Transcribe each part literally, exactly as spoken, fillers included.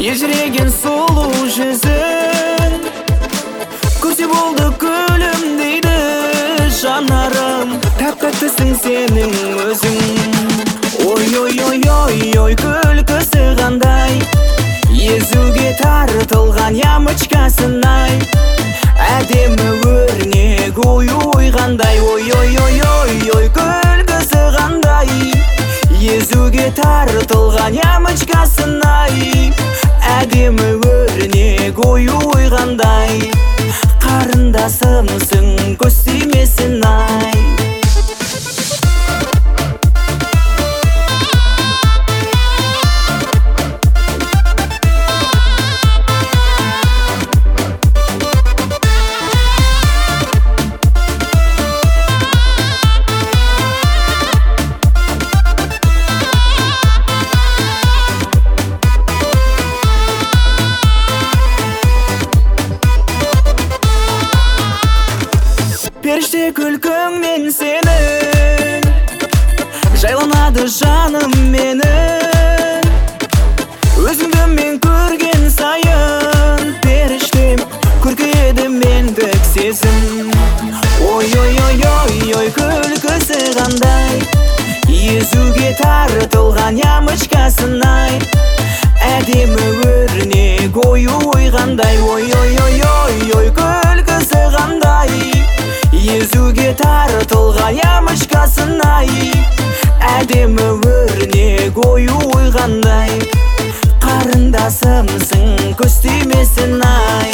ежіреген сұлу жүзін көрсе болды күлім дейді жанарым. Тәп-тәттісің сенің өзің. Ой-ой-ой-ой-ой, күлкісі қандай, езуге тартылған ямочкасынай. Әдемі өрнек ой-ой қандай, ой-ой-ой-ой, күлкісі қандай, езуге тартылған ямочкасынай. Әдемі өрнек ой-ой қандай, қарындасымсың көз тимесін ай. Періште күлкіңнен сенің жайланады жаным менің. Өзіңді мен көрген сайын періштем көркейді мендік сезім. Ой-ой-ой-ой-ой, күлкісі қандай, езуге тартылған ямочкасынай. Әдемі өрнек ой-ой қандай, ой-ой-ой-ой, күлкісі қандай, езуге тартылған ямочкасынай. Әдемі өрнек ой-ой қандай, қарындасымсың көз тимесін ай.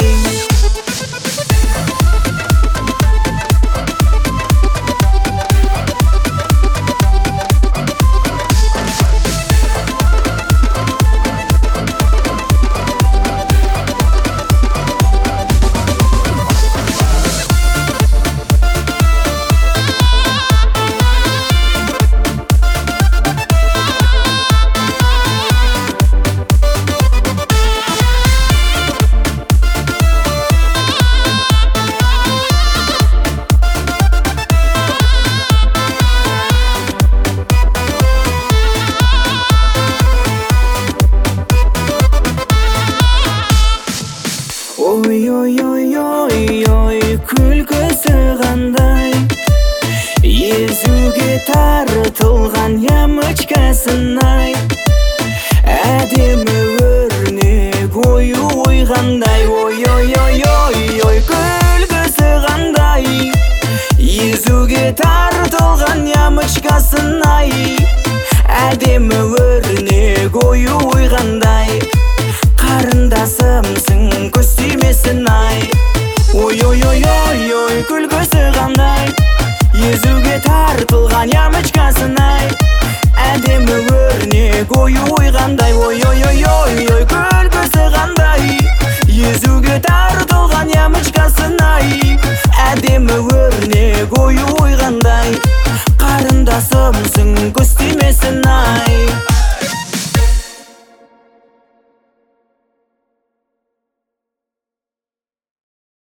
Ой-ой-ой-ой-ой, күлкісі қандай, езуге тартылған ямочкасынай. Әдемі өрнек ой-ой қандай, ой-ой-ой-ой, күлкісі қандай, езуге тартылған ямочкасынай. Әдемі өрнек ой-ой қандай, қарындасымсың көз тимесін ай. Ой-ой-ой-ой-ой, күлкісі қандай, езуге тартылған ямочкасынай. Әдемі өрнек ой-ой қандай, ой-ой-ой-ой, күлкісі қандай, езуге тартылған ямочкасынай. Әдемі өрнек ой-ой қандай, қарындасымсың көз тимесін ай.